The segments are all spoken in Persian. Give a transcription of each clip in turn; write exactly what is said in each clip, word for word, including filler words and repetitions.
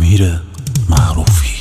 امیر معروفی.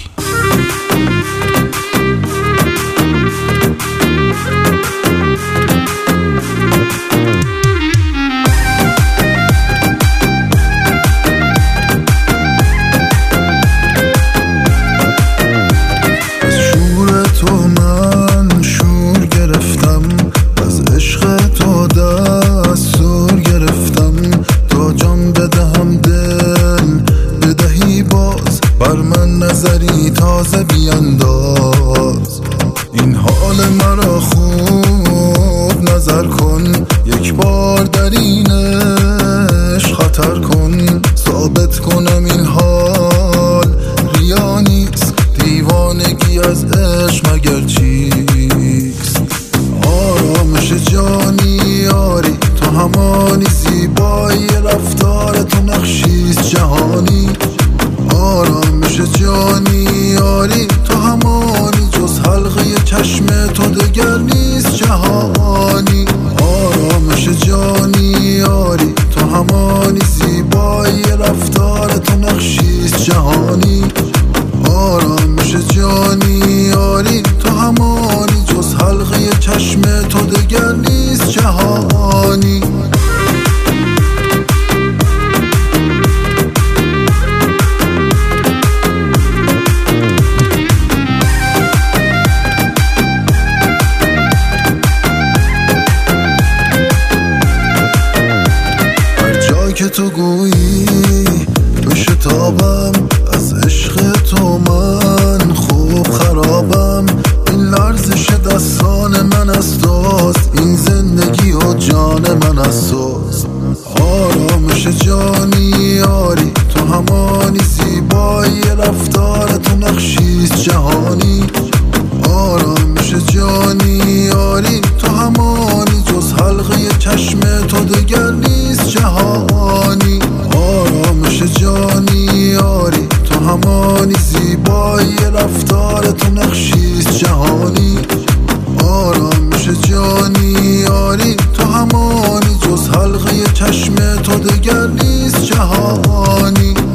نظری تازه بیانداز، این حال مرا خوب نظر کن، یک بار در اینش خطر کن، ثابت کنم این حال ریا نیست، دیوانگی از عشق مگر چیست؟ آرامش جانی یاری تو همانی، زیبایی رفتار تو نقشیست جهانی، آرامش جانی یاری تو همانی، جز حلقه چشم تو دگر نیست جهانی، آرامش جانی یاری تو همانی، زیبایی رفتار تو نقشیست جهانی، آرامش جانی یاری تو همانی، جز حلقه چشم تو دگر نیست جهانی. که تو گویی بشتابم از عشق تو، من خوب خرابم، این لرزش دستان من از توست، این زندگی و جان من از توست، آرامش جانی یاری تو همانی، زیبایی رفتار تو نقشیست جهانی، آرامش جانی یاری تو همانی، جز حلقه چشم تو دگر نیست جهانی، آرامش جانی یاری تو همانی، زیبایی رفتار تو نقشیست جهانی، آرامش جانی یاری تو همانی، جز حلقه چشم تو دگر نیست جهانی.